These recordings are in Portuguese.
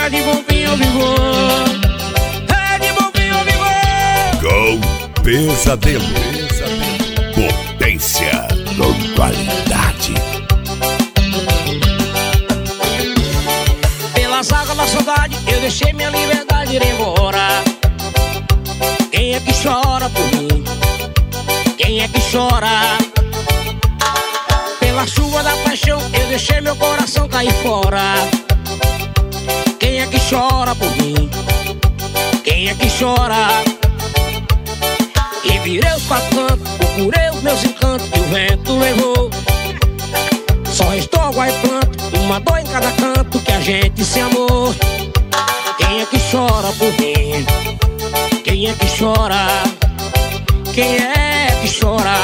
É de bonzinho eu vivo. É de bonzinho eu vivo. Com Pesadelo. Potência com qualidade. Pelas águas da saudade eu deixei minha liberdade ir embora. Quem é que chora por mim? Quem é que chora? Pela chuva da paixão eu deixei meu coração cair fora. Quem é que chora por mim? Quem é que chora? E virei os quatro cantos, procurei os meus encantos e o vento levou. Só restou água e planto, uma dor em cada canto que a gente se amou. Quem é que chora por mim? Quem é que chora? Quem é que chora?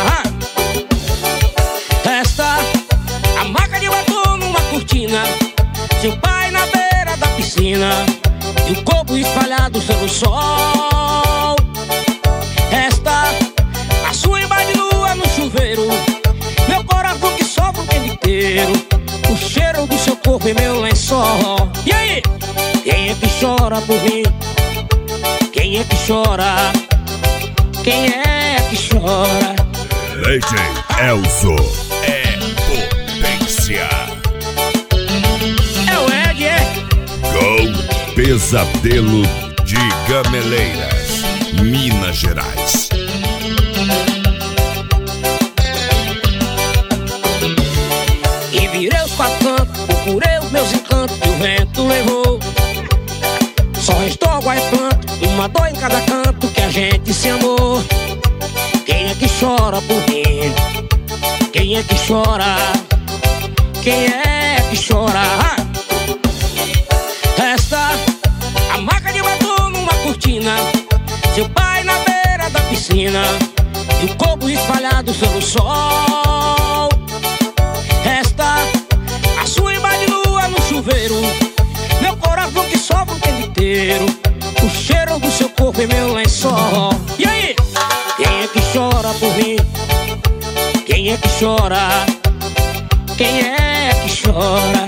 Resta a marca de batom numa cortina, seu pai na beira da piscina e o corpo espalhado sobre o sol. Resta a sua imagem nua no chuveiro, meu coração que sofre o tempo inteiro, o cheiro do seu corpo em meu lençol. E aí? Quem é que chora por mim? Quem é que chora? Quem é que chora? DJ Elzo é potência. É o Ed, é? Com Pesadelo de Gameleiras, Minas Gerais. E virei os quatro cantos, procurei os meus encantos e o vento levou. Só restou água e planto, uma dor em cada canto que a gente se amou. Quem é que chora por mim? Quem é que chora? Quem é que chora? Resta a marca de batom numa cortina, seu pai na beira da piscina e o corpo espalhado sobre o sol. Resta a sua imagem nua no chuveiro, meu coração que sofre o tempo inteiro, o cheiro do seu corpo em meu lençol. E aí? Quem é que chora por mim? Quem é que chora? Quem é que chora?